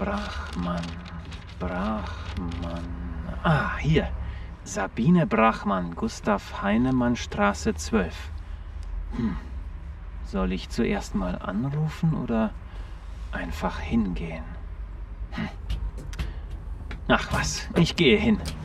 Brachmann. Brachmann. Ah, hier. Sabine Brachmann, Gustav Heinemann Straße 12. Soll ich zuerst mal anrufen oder einfach hingehen? Ach was, ich gehe hin.